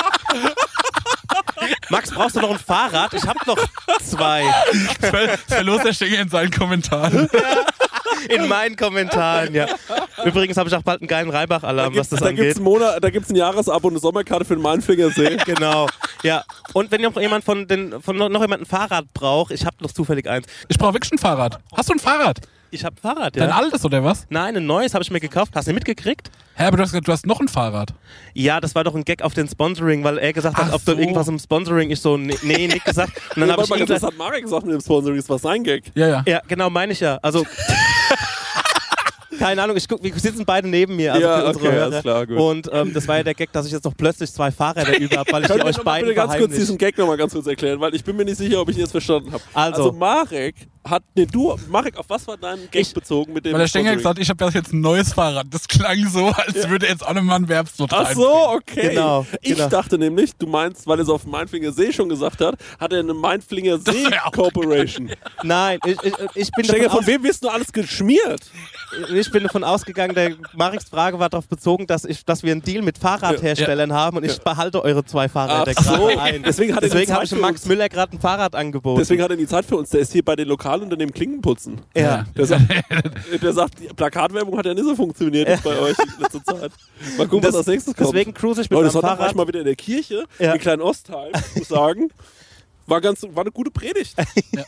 [SPEAKER 4] Max, brauchst du noch ein Fahrrad? Ich habe noch 2.
[SPEAKER 3] Verlos der Stenger in seinen Kommentaren.
[SPEAKER 4] In meinen Kommentaren, ja. Übrigens habe ich auch bald einen geilen Reibach-Alarm, was das
[SPEAKER 2] Da
[SPEAKER 4] angeht.
[SPEAKER 2] gibt's ein Jahresabo und eine Sommerkarte für den Mainflinger See.
[SPEAKER 4] Genau, ja. Und wenn noch jemand von noch jemand ein Fahrrad braucht, ich habe noch zufällig eins.
[SPEAKER 3] Ich brauche wirklich ein Fahrrad. Hast du ein Fahrrad?
[SPEAKER 4] Ich habe ein Fahrrad, ja.
[SPEAKER 3] Dein altes oder was?
[SPEAKER 4] Nein, ein neues habe ich mir gekauft. Hast du mitgekriegt?
[SPEAKER 3] Hä, aber du hast gesagt, du hast noch ein Fahrrad.
[SPEAKER 4] Ja, das war doch ein Gag auf den Sponsoring, weil er gesagt hat,
[SPEAKER 3] Ach
[SPEAKER 4] ob da
[SPEAKER 3] so.
[SPEAKER 4] irgendwas im Sponsoring ist. So, nee, nicht gesagt. Und dann habe ich ihm
[SPEAKER 2] das
[SPEAKER 4] gesagt,
[SPEAKER 2] hat Marek gesagt mit dem Sponsoring, das war sein Gag.
[SPEAKER 3] Ja.
[SPEAKER 4] ja, genau, meine ich ja. Also, keine Ahnung, wir sitzen beide neben mir, also
[SPEAKER 2] Ja,
[SPEAKER 4] für unsere
[SPEAKER 2] okay,
[SPEAKER 4] Hörer.
[SPEAKER 2] alles klar, gut.
[SPEAKER 4] Und das war ja der Gag, dass ich jetzt noch plötzlich 2 Fahrräder über habe, weil ich die euch beiden
[SPEAKER 2] bitte ganz kurz
[SPEAKER 4] verheimliche.
[SPEAKER 2] diesen Gag nochmal ganz kurz erklären, weil ich bin mir nicht sicher, ob ich ihn jetzt verstanden habe.
[SPEAKER 4] Also
[SPEAKER 2] Marek Marek, auf was war dein Gag bezogen mit dem
[SPEAKER 3] Weil der Stenger
[SPEAKER 2] Sponsoring?
[SPEAKER 3] gesagt, ich habe jetzt ein neues Fahrrad. Das klang so, als würde jetzt auch nochmal ein Werbslot
[SPEAKER 2] Ach so, okay.
[SPEAKER 4] Genau,
[SPEAKER 2] Ich
[SPEAKER 4] genau.
[SPEAKER 2] dachte nämlich, du meinst, weil er es auf dem Mainflinger See schon gesagt hat, hat er eine Mainflinger See
[SPEAKER 3] wär auch
[SPEAKER 2] Corporation.
[SPEAKER 4] nein, ich bin
[SPEAKER 2] Stenger,
[SPEAKER 4] davon
[SPEAKER 2] von wem wirst du alles geschmiert?
[SPEAKER 4] Ich bin davon ausgegangen, der Mareks Frage war darauf bezogen, dass wir einen Deal mit Fahrradherstellern haben und ich behalte eure 2 Fahrräder
[SPEAKER 2] Ach so.
[SPEAKER 4] gerade ein.
[SPEAKER 2] Deswegen hat er die
[SPEAKER 4] habe
[SPEAKER 2] Zeit
[SPEAKER 4] ich dem
[SPEAKER 2] für
[SPEAKER 4] Max
[SPEAKER 2] uns.
[SPEAKER 4] Müller gerade ein Fahrrad angeboten.
[SPEAKER 2] Deswegen hat er die Zeit für uns. Der ist hier bei den Lokalunternehmen Klinkenputzen.
[SPEAKER 4] ja.
[SPEAKER 2] Der sagt, die Plakatwerbung hat ja nicht so funktioniert jetzt bei euch in letzter Zeit. Mal gucken, was als nächstes kommt.
[SPEAKER 4] Deswegen cruise ich mit
[SPEAKER 2] Oh,
[SPEAKER 4] meinem
[SPEAKER 2] das war
[SPEAKER 4] Fahrrad.
[SPEAKER 2] mal wieder in der Kirche,
[SPEAKER 4] Ja.
[SPEAKER 2] in Klein Ostheim, muss sagen. War eine gute Predigt. Ja.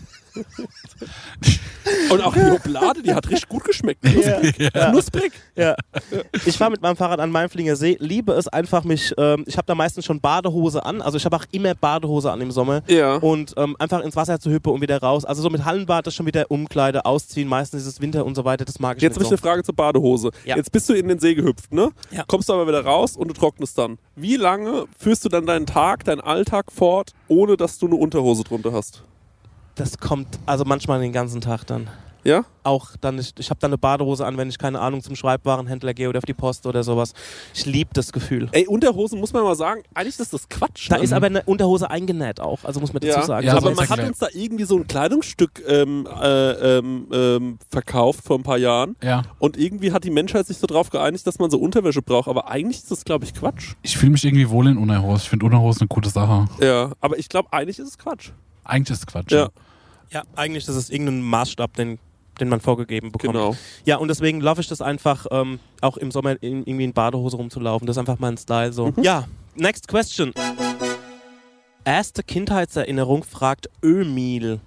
[SPEAKER 2] Und auch die Oblade, die hat richtig gut geschmeckt. Knusprig.
[SPEAKER 4] Ja. Ich fahre mit meinem Fahrrad an Mainflinger See, liebe es einfach ich habe da meistens schon Badehose an, also ich habe auch immer Badehose an im Sommer
[SPEAKER 2] Ja.
[SPEAKER 4] und einfach ins Wasser zu hüppen und wieder raus. Also so mit Hallenbad ist schon wieder Umkleide, ausziehen, meistens ist es Winter und so weiter, das mag ich
[SPEAKER 2] Jetzt
[SPEAKER 4] nicht
[SPEAKER 2] habe ich
[SPEAKER 4] so.
[SPEAKER 2] eine Frage zur Badehose.
[SPEAKER 4] Ja.
[SPEAKER 2] Jetzt bist du in den See gehüpft, ne?
[SPEAKER 4] Ja.
[SPEAKER 2] Kommst du aber wieder raus und du trocknest dann. Wie lange führst du dann deinen Alltag fort, ohne dass du eine Unterhose drunter hast?
[SPEAKER 4] Das kommt also manchmal den ganzen Tag dann.
[SPEAKER 2] Ja?
[SPEAKER 4] Auch dann, ich habe dann eine Badehose an, wenn ich, keine Ahnung, zum Schreibwarenhändler gehe oder auf die Post oder sowas. Ich liebe das Gefühl.
[SPEAKER 2] Ey, Unterhosen muss man mal sagen, eigentlich ist das Quatsch.
[SPEAKER 4] Da
[SPEAKER 2] ne?
[SPEAKER 4] ist aber eine Unterhose eingenäht auch, also muss man dazu sagen.
[SPEAKER 3] Ja,
[SPEAKER 2] aber
[SPEAKER 3] so
[SPEAKER 2] man
[SPEAKER 3] ist
[SPEAKER 2] hat
[SPEAKER 3] erklärt.
[SPEAKER 2] uns da irgendwie so ein Kleidungsstück verkauft vor ein paar Jahren.
[SPEAKER 3] Ja.
[SPEAKER 2] Und irgendwie hat die Menschheit sich so drauf geeinigt, dass man so Unterwäsche braucht. Aber eigentlich ist das, glaube ich, Quatsch.
[SPEAKER 3] Ich fühle mich irgendwie wohl in Unterhose. Ich finde Unterhose eine gute Sache.
[SPEAKER 2] Ja, aber ich glaube, eigentlich ist es Quatsch.
[SPEAKER 3] Eigentlich ist es Quatsch.
[SPEAKER 2] Ja,
[SPEAKER 4] Ja, eigentlich ist es irgendein Maßstab, den man vorgegeben bekommt.
[SPEAKER 2] genau.
[SPEAKER 4] Ja, und deswegen laufe ich das einfach, auch im Sommer irgendwie in Badehose rumzulaufen. Das ist einfach mein Style so. Ja, next question. Erste Kindheitserinnerung, fragt Ömil.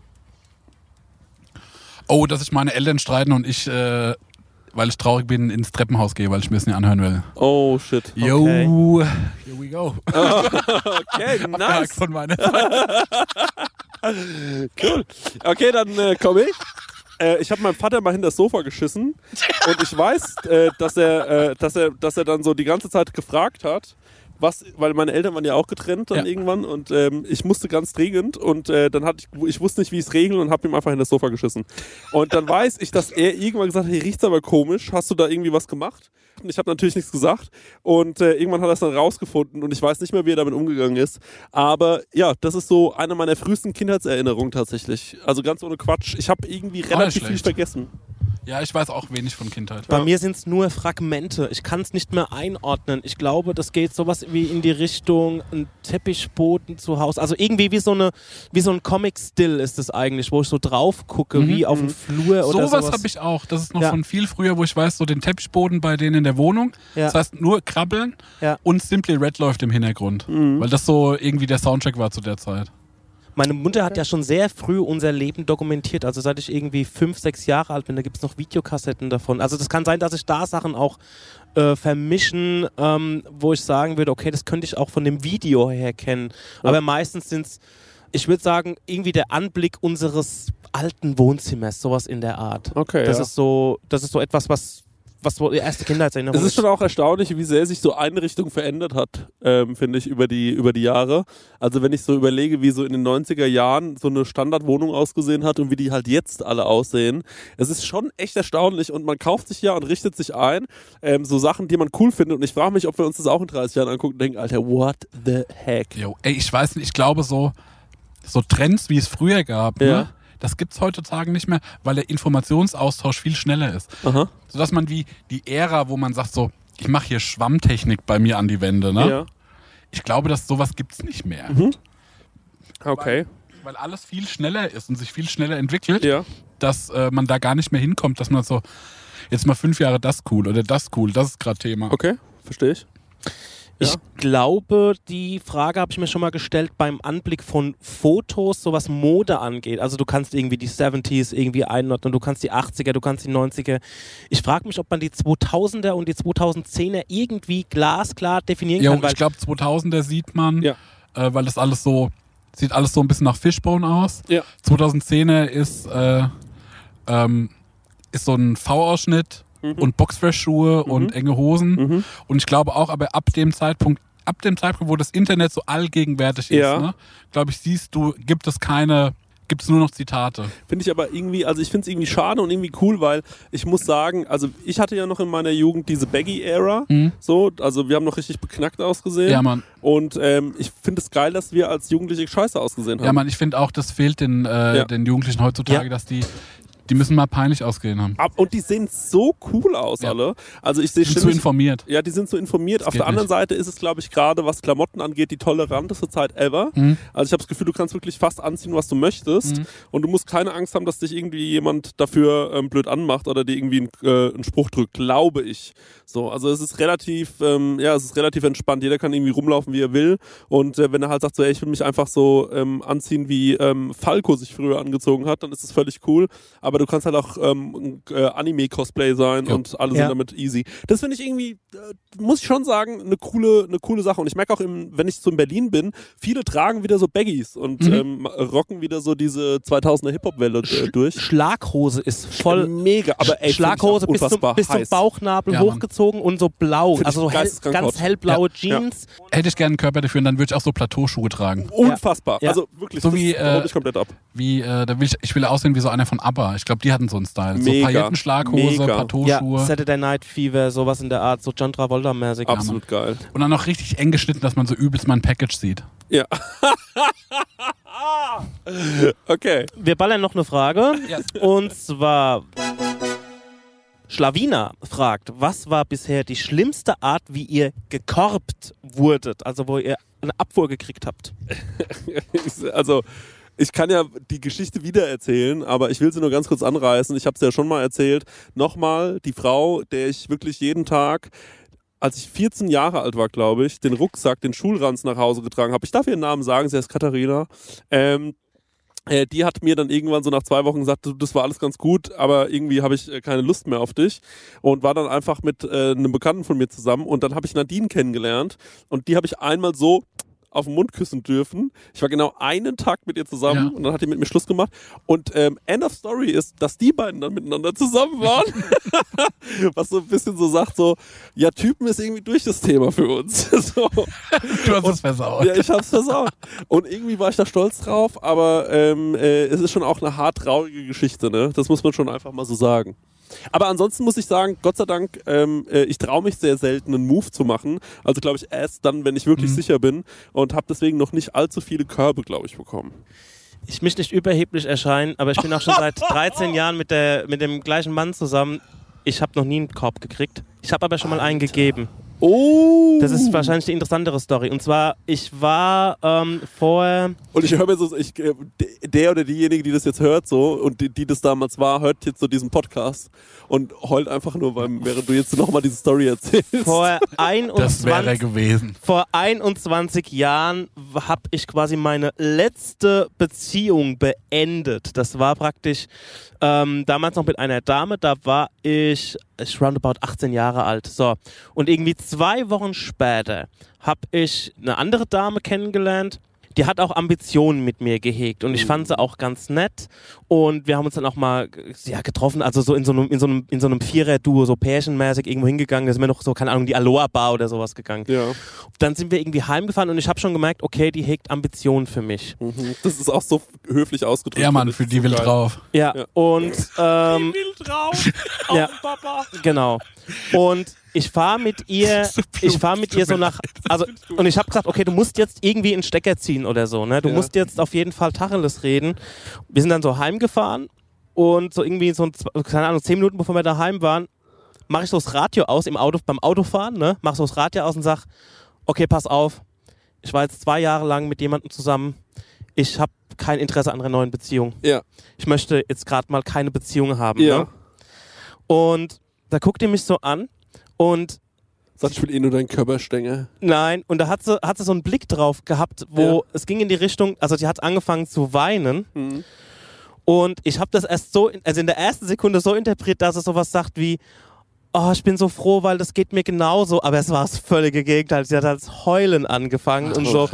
[SPEAKER 3] Oh, dass sich meine Eltern streiten und ich, weil ich traurig bin, ins Treppenhaus gehe, weil ich mir das nicht anhören will.
[SPEAKER 2] Oh, shit.
[SPEAKER 3] Yo, here we go.
[SPEAKER 2] Okay,
[SPEAKER 3] Abgehakt
[SPEAKER 2] nice.
[SPEAKER 3] von meiner Seite.
[SPEAKER 2] Cool. Okay, dann komme ich. Ich habe meinem Vater mal hinter das Sofa geschissen und ich weiß, dass er dann so die ganze Zeit gefragt hat, weil meine Eltern waren ja auch getrennt dann
[SPEAKER 3] Ja.
[SPEAKER 2] irgendwann und ich musste ganz dringend und dann ich wusste nicht, wie ich es regeln und habe ihm einfach hinter das Sofa geschissen. Und dann weiß ich, dass er irgendwann gesagt hat, hier riecht's aber komisch, hast du da irgendwie was gemacht? Und ich habe natürlich nichts gesagt und irgendwann hat er es dann rausgefunden und ich weiß nicht mehr, wie er damit umgegangen ist. Aber ja, das ist so eine meiner frühesten Kindheitserinnerungen tatsächlich. Also ganz ohne Quatsch. Ich habe irgendwie relativ viel
[SPEAKER 3] schlecht.
[SPEAKER 2] vergessen.
[SPEAKER 3] Ja, ich weiß auch wenig von Kindheit.
[SPEAKER 4] Bei mir sind es nur Fragmente. Ich kann es nicht mehr einordnen. Ich glaube, das geht sowas wie in die Richtung ein Teppichboden zu Hause. Also irgendwie wie so ein Comic-Still ist es eigentlich, wo ich so drauf gucke, wie auf dem Flur oder sowas.
[SPEAKER 3] Sowas habe ich auch. Das ist noch
[SPEAKER 4] Ja.
[SPEAKER 3] von viel früher, wo ich weiß, so den Teppichboden bei denen in der Wohnung.
[SPEAKER 4] Ja.
[SPEAKER 3] Das heißt nur krabbeln
[SPEAKER 4] Ja.
[SPEAKER 3] und Simply Red läuft im Hintergrund. Weil das so irgendwie der Soundtrack war zu der Zeit.
[SPEAKER 4] Meine Mutter hat ja schon sehr früh unser Leben dokumentiert. Also seit ich irgendwie 5, 6 Jahre alt bin, da gibt es noch Videokassetten davon. Also das kann sein, dass sich da Sachen auch vermischen, wo ich sagen würde, okay, das könnte ich auch von dem Video her kennen. Aber meistens sind es, ich würde sagen, irgendwie der Anblick unseres alten Wohnzimmers, sowas in der Art.
[SPEAKER 2] Okay,
[SPEAKER 4] Das
[SPEAKER 2] ja.
[SPEAKER 4] ist so etwas, was was war die erste Kindheitserinnerung?
[SPEAKER 2] Es ist schon auch erstaunlich, wie sehr sich so Einrichtung verändert hat, finde ich, über die Jahre. Also wenn ich so überlege, wie so in den 90er Jahren so eine Standardwohnung ausgesehen hat und wie die halt jetzt alle aussehen. Es ist schon echt erstaunlich und man kauft sich ja und richtet sich ein, so Sachen, die man cool findet. Und ich frage mich, ob wir uns das auch in 30 Jahren angucken und denken, Alter, what the heck?
[SPEAKER 3] Jo, ey, ich weiß nicht, ich glaube so Trends, wie es früher gab,
[SPEAKER 2] Ja.
[SPEAKER 3] ne? Das gibt's heutzutage nicht mehr, weil der Informationsaustausch viel schneller ist.
[SPEAKER 2] Aha.
[SPEAKER 3] Sodass man wie die Ära, wo man sagt so, ich mache hier Schwammtechnik bei mir an die Wände, ne?
[SPEAKER 2] Ja.
[SPEAKER 3] Ich glaube, dass sowas gibt's nicht mehr.
[SPEAKER 2] Okay.
[SPEAKER 3] Weil alles viel schneller ist und sich viel schneller entwickelt,
[SPEAKER 2] Ja.
[SPEAKER 3] dass man da gar nicht mehr hinkommt, dass man so, jetzt mal 5 Jahre das cool oder das cool, das ist gerade Thema.
[SPEAKER 2] Okay, verstehe ich.
[SPEAKER 4] Ich
[SPEAKER 2] Ja.
[SPEAKER 4] glaube, die Frage habe ich mir schon mal gestellt beim Anblick von Fotos, so was Mode angeht. Also du kannst irgendwie die 70s irgendwie einordnen, du kannst die 80er, du kannst die 90er. Ich frage mich, ob man die 2000er und die 2010er irgendwie glasklar definieren
[SPEAKER 3] Jo,
[SPEAKER 4] kann. Weil
[SPEAKER 3] ich glaube 2000er sieht man,
[SPEAKER 2] Ja.
[SPEAKER 3] weil das alles so, sieht alles so ein bisschen nach Fishbone aus.
[SPEAKER 2] Ja.
[SPEAKER 3] 2010er ist so ein V-Ausschnitt und Boxershue und enge Hosen. Und ich glaube auch, aber ab dem Zeitpunkt, wo das Internet so allgegenwärtig ist,
[SPEAKER 2] Ja.
[SPEAKER 3] ne, glaube ich, gibt es nur noch Zitate.
[SPEAKER 2] Finde ich aber irgendwie, also ich finde es irgendwie schade und irgendwie cool, weil ich muss sagen, also ich hatte ja noch in meiner Jugend diese Baggy-Ära, so, also wir haben noch richtig beknackt ausgesehen.
[SPEAKER 3] Ja, Mann.
[SPEAKER 2] Und ich finde es geil, dass wir als Jugendliche scheiße ausgesehen haben.
[SPEAKER 3] Ja, Mann, ich finde auch, das fehlt den Jugendlichen heutzutage,
[SPEAKER 4] Ja.
[SPEAKER 3] dass die müssen mal peinlich ausgesehen haben.
[SPEAKER 2] Und die sehen so cool aus,
[SPEAKER 3] Ja.
[SPEAKER 2] alle. Also ich sehe
[SPEAKER 3] Die sind zu
[SPEAKER 2] ständig...
[SPEAKER 3] informiert.
[SPEAKER 2] Ja, die sind so informiert. Auf
[SPEAKER 3] geht
[SPEAKER 2] der anderen
[SPEAKER 3] nicht.
[SPEAKER 2] Seite ist es, glaube ich, gerade was Klamotten angeht, die toleranteste Zeit ever. Also ich habe das Gefühl, du kannst wirklich fast anziehen, was du möchtest. Und du musst keine Angst haben, dass dich irgendwie jemand dafür blöd anmacht oder dir irgendwie einen Spruch drückt, glaube ich. So, also es ist relativ entspannt. Jeder kann irgendwie rumlaufen, wie er will. Und wenn er halt sagt, so, ey, ich will mich einfach so anziehen, wie Falco sich früher angezogen hat, dann ist es völlig cool. Aber du kannst halt auch Anime-Cosplay sein
[SPEAKER 3] Ja.
[SPEAKER 2] und alle
[SPEAKER 4] Ja.
[SPEAKER 2] sind damit easy. Das finde ich irgendwie, muss ich schon sagen, eine coole Sache. Und ich merke auch, wenn ich so in Berlin bin, viele tragen wieder so Baggies und rocken wieder so diese 2000er Hip-Hop-Welle durch.
[SPEAKER 4] Schlaghose ist voll
[SPEAKER 2] Mega, aber ey,
[SPEAKER 4] Schlaghose
[SPEAKER 2] find ich auch unfassbar
[SPEAKER 4] bis zum
[SPEAKER 2] heiß.
[SPEAKER 4] Bauchnabel
[SPEAKER 3] Ja, Mann.
[SPEAKER 4] hochgezogen und so blau.
[SPEAKER 2] Find ich
[SPEAKER 4] Also so
[SPEAKER 2] geisteskrank
[SPEAKER 4] ganz
[SPEAKER 2] hot.
[SPEAKER 4] hellblaue
[SPEAKER 2] Ja.
[SPEAKER 4] Jeans.
[SPEAKER 3] Hätte ich gerne einen Körper dafür und dann würde ich auch so Plateauschuhe tragen.
[SPEAKER 2] Unfassbar.
[SPEAKER 4] Ja.
[SPEAKER 2] Also wirklich,
[SPEAKER 3] So wie,
[SPEAKER 2] das holt mich komplett ab.
[SPEAKER 3] Ich will aussehen wie so einer von ABBA. Ich glaube, die hatten so einen Style. So
[SPEAKER 2] Mega.
[SPEAKER 3] Paillettenschlaghose,
[SPEAKER 2] Mega.
[SPEAKER 4] Ja,
[SPEAKER 3] Plateauschuhe.
[SPEAKER 4] Saturday Night Fever, sowas in der Art, so John Travolta-mäßig.
[SPEAKER 2] Absolut geil.
[SPEAKER 3] Und dann noch richtig eng geschnitten, dass man so übelst mein Package sieht.
[SPEAKER 2] Ja. Okay.
[SPEAKER 4] Wir ballern noch eine Frage.
[SPEAKER 3] Ja.
[SPEAKER 4] Und zwar Schlawina fragt, was war bisher die schlimmste Art, wie ihr gekorbt wurdet? Also wo ihr eine Abfuhr gekriegt habt.
[SPEAKER 2] Also, ich kann ja die Geschichte wieder erzählen, aber ich will sie nur ganz kurz anreißen. Ich habe es ja schon mal erzählt. Nochmal, die Frau, der ich wirklich jeden Tag, als ich 14 Jahre alt war, glaube ich, den Rucksack, den Schulranz nach Hause getragen habe. Ich darf ihren Namen sagen, sie heißt Katharina. Die hat mir dann irgendwann so nach 2 Wochen gesagt, du, das war alles ganz gut, aber irgendwie habe ich keine Lust mehr auf dich und war dann einfach mit einem Bekannten von mir zusammen und dann habe ich Nadine kennengelernt und die habe ich einmal so auf den Mund küssen dürfen. Ich war genau einen Tag mit ihr zusammen
[SPEAKER 3] Ja.
[SPEAKER 2] und dann hat die mit mir Schluss gemacht und End of Story ist, dass die beiden dann miteinander zusammen waren, was so ein bisschen so sagt, so, ja, Typen ist irgendwie durch das Thema für uns. So.
[SPEAKER 3] Du hast es versaut.
[SPEAKER 2] Ja, ich hab's versaut. Und irgendwie war ich da stolz drauf, aber es ist schon auch eine hart traurige Geschichte, ne? Das muss man schon einfach mal so sagen. Aber ansonsten muss ich sagen, Gott sei Dank, ich traue mich sehr selten, einen Move zu machen. Also glaube ich erst dann, wenn ich wirklich sicher bin und habe deswegen noch nicht allzu viele Körbe, glaube ich, bekommen.
[SPEAKER 4] Ich möchte nicht überheblich erscheinen, aber ich bin auch schon seit 13 Jahren mit dem gleichen Mann zusammen. Ich habe noch nie einen Korb gekriegt. Ich habe aber schon mal einen gegeben.
[SPEAKER 2] Oh!
[SPEAKER 4] Das ist wahrscheinlich die interessantere Story. Und zwar, ich war vorher...
[SPEAKER 2] Und ich höre mir so, der oder diejenige, die das jetzt hört, so und die das damals war, hört jetzt so diesen Podcast und heult einfach nur, während du jetzt nochmal diese Story erzählst.
[SPEAKER 4] Vor
[SPEAKER 3] Das wäre
[SPEAKER 4] 21,
[SPEAKER 3] gewesen.
[SPEAKER 4] vor 21 Jahren habe ich quasi meine letzte Beziehung beendet. Das war praktisch damals noch mit einer Dame, da war ich roundabout 18 Jahre alt. So. Und irgendwie 2 Wochen später habe ich eine andere Dame kennengelernt. die hat auch Ambitionen mit mir gehegt und ich fand sie auch ganz nett und wir haben uns dann auch mal getroffen, also so in so einem Vierer-Duo, so pärchenmäßig irgendwo hingegangen, da sind wir noch so, keine Ahnung, die Aloha-Bar oder sowas gegangen.
[SPEAKER 2] Ja.
[SPEAKER 4] Dann sind wir irgendwie heimgefahren und ich habe schon gemerkt, okay, die hegt Ambitionen für mich.
[SPEAKER 2] Das ist auch so höflich ausgedrückt.
[SPEAKER 3] Ja, Mann, für die will drauf.
[SPEAKER 4] Ja, und
[SPEAKER 2] will drauf.
[SPEAKER 4] ja, genau. Und ich fahre mit ihr so nach, also, und ich habe gesagt, okay, du musst jetzt irgendwie einen Stecker ziehen oder so, ne? Du musst jetzt auf jeden Fall Tacheles reden. Wir sind dann so heimgefahren und so irgendwie keine Ahnung, 10 Minuten bevor wir daheim waren, mache ich so das Radio aus beim Autofahren, ne? Mach so das Radio aus und sag, okay, pass auf, ich war jetzt 2 Jahre lang mit jemandem zusammen, ich habe kein Interesse an einer neuen Beziehung.
[SPEAKER 2] Ja.
[SPEAKER 4] Ich möchte jetzt gerade mal keine Beziehung haben,
[SPEAKER 2] Ja.
[SPEAKER 4] ne? Und da guckt ihr mich so an und
[SPEAKER 2] Sag, ich will nur deinen Körperstänger.
[SPEAKER 4] nein, und da hat sie so einen Blick drauf gehabt, wo es ging in die Richtung, also die hat angefangen zu weinen und ich habe das erst so, also in der ersten Sekunde so interpretiert, dass es sowas sagt wie, oh, ich bin so froh, weil das geht mir genauso, aber es war das völlige Gegenteil. Sie hat als Heulen angefangen und so,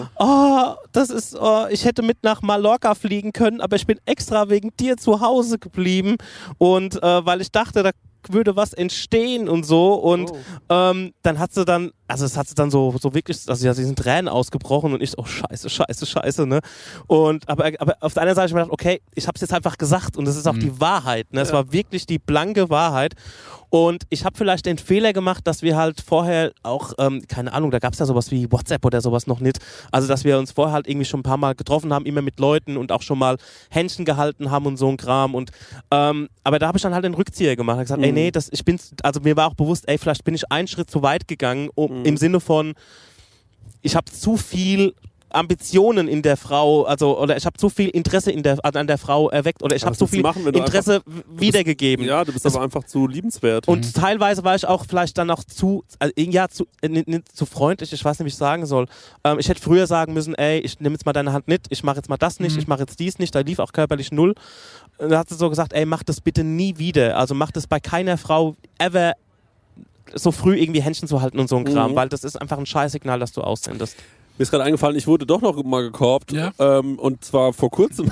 [SPEAKER 4] ich hätte mit nach Mallorca fliegen können, aber ich bin extra wegen dir zu Hause geblieben und weil ich dachte, da würde was entstehen und so und dann hat sie dann, also es hat sie dann so wirklich, also ja, sie sind Tränen ausgebrochen und ich so, oh scheiße, ne? Und aber auf der anderen Seite habe ich mir gedacht, okay, ich habe es jetzt einfach gesagt und das ist auch die Wahrheit, ne? Es war wirklich die blanke Wahrheit. Und ich habe vielleicht den Fehler gemacht, dass wir halt vorher auch, keine Ahnung, da gab es ja sowas wie WhatsApp oder sowas noch nicht. Also, dass wir uns vorher halt irgendwie schon ein paar Mal getroffen haben, immer mit Leuten und auch schon mal Händchen gehalten haben und so ein Kram. Und, aber da habe ich dann halt den Rückzieher gemacht. Ich habe gesagt, ey, nee, mir war auch bewusst, ey, vielleicht bin ich einen Schritt zu weit gegangen, im Sinne von, ich habe zu viel Ambitionen in der Frau, also oder ich habe zu viel Interesse an der Frau erweckt oder ich habe zu viel Interesse wiedergegeben.
[SPEAKER 2] Ja, du bist aber einfach zu liebenswert.
[SPEAKER 4] Und teilweise war ich auch vielleicht dann auch zu freundlich, ich weiß nicht, wie ich sagen soll. Ich hätte früher sagen müssen, ey, ich nehme jetzt mal deine Hand mit, ich mache jetzt mal das nicht, ich mache jetzt dies nicht, da lief auch körperlich null. Und dann hat sie so gesagt, ey, mach das bitte nie wieder, also mach das bei keiner Frau ever so früh irgendwie Händchen zu halten und so ein Kram, weil das ist einfach ein Scheißsignal, das du aussendest.
[SPEAKER 2] Mir ist gerade eingefallen, ich wurde doch noch mal gekorbt.
[SPEAKER 3] Ja.
[SPEAKER 2] Und zwar vor kurzem.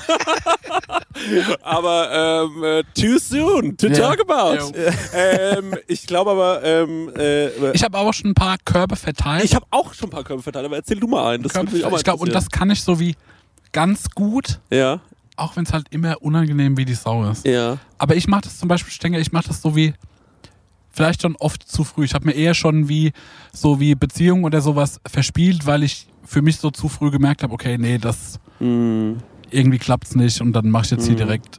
[SPEAKER 2] Aber too soon to talk about. Ich glaube aber...
[SPEAKER 3] Ich habe auch schon ein paar Körbe verteilt.
[SPEAKER 2] Ich habe auch schon ein paar Körbe verteilt, aber erzähl du mal einen. Das würde mich auch mal
[SPEAKER 3] ich glaube, und das kann ich so wie ganz gut,
[SPEAKER 2] ja.
[SPEAKER 3] auch wenn es halt immer unangenehm wie die Sau ist.
[SPEAKER 2] Ja.
[SPEAKER 3] Aber ich mache das zum Beispiel, ich denke, ich mache das so wie vielleicht schon oft zu früh. Ich habe mir eher schon wie Beziehungen oder sowas verspielt, weil ich für mich so zu früh gemerkt habe, okay, nee, das irgendwie klappt's nicht und dann mache ich jetzt hier direkt.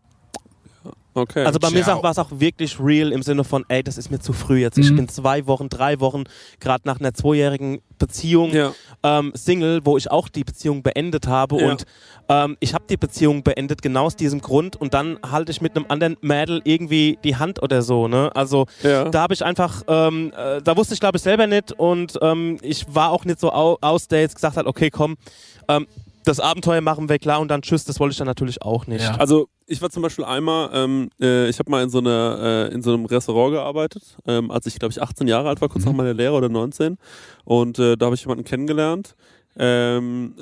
[SPEAKER 2] Okay.
[SPEAKER 4] Also bei mir war es auch wirklich real im Sinne von, ey, das ist mir zu früh jetzt. Ich bin 2 Wochen, 3 Wochen gerade nach einer 2-jährigen Beziehung Single, wo ich auch die Beziehung beendet habe und ich habe die Beziehung beendet genau aus diesem Grund und dann halte ich mit einem anderen Mädel irgendwie die Hand oder so, ne? Also da habe ich einfach, da wusste ich glaube ich selber nicht und ich war auch nicht so aus, der jetzt gesagt hat, okay, komm, das Abenteuer machen wir klar und dann tschüss, das wollte ich dann natürlich auch nicht.
[SPEAKER 3] Ja.
[SPEAKER 2] Also ich war zum Beispiel einmal, ich habe mal in so einem Restaurant gearbeitet, als ich glaube ich 18 Jahre alt war, kurz nach meiner Lehre oder 19 und da habe ich jemanden kennengelernt. Wir